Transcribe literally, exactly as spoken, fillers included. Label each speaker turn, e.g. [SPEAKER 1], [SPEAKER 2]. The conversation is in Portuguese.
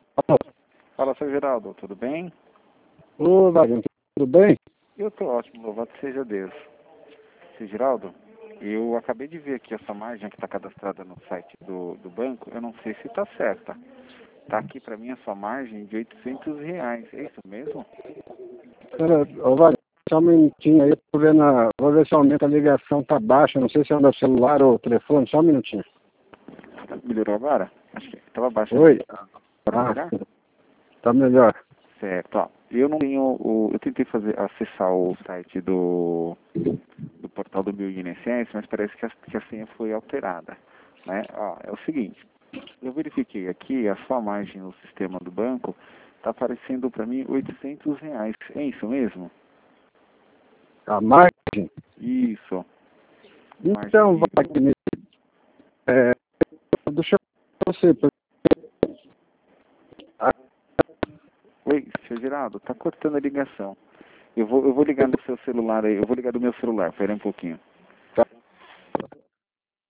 [SPEAKER 1] Fala, seu Geraldo, tudo bem?
[SPEAKER 2] Ô, Wagner, tudo bem?
[SPEAKER 1] Eu tô ótimo, louvado seja Deus. Seu Geraldo, eu acabei de ver aqui essa margem que está cadastrada no site do, do banco, eu não sei se está certa. Tá aqui para mim a sua margem de oitocentos reais, é isso mesmo?
[SPEAKER 2] Pera, ô, Wagner, só um minutinho aí, tô vendo a, vou ver se aumenta a ligação, tá baixa, não sei se é o meu celular ou o telefone, só um minutinho.
[SPEAKER 1] Melhorou agora? Acho que estava baixo.
[SPEAKER 2] Oi?
[SPEAKER 1] Pode
[SPEAKER 2] Ah,
[SPEAKER 1] melhorar?
[SPEAKER 2] tá melhor.
[SPEAKER 1] Certo, ó. Eu não tenho o. Eu tentei fazer, acessar o site do, do portal do meu I N S S, mas parece que a, que a senha foi alterada. Né? Ó, é o seguinte, eu verifiquei aqui, a sua margem no sistema do banco está aparecendo para mim oitocentos reais. É isso mesmo?
[SPEAKER 2] A margem?
[SPEAKER 1] Isso.
[SPEAKER 2] Então,
[SPEAKER 1] Margem de...
[SPEAKER 2] Wagner, é, deixa eu você,
[SPEAKER 1] Oi, seu Geraldo, tá cortando a ligação. Eu vou, eu vou ligar no seu celular aí, eu vou ligar do meu celular, espera um pouquinho.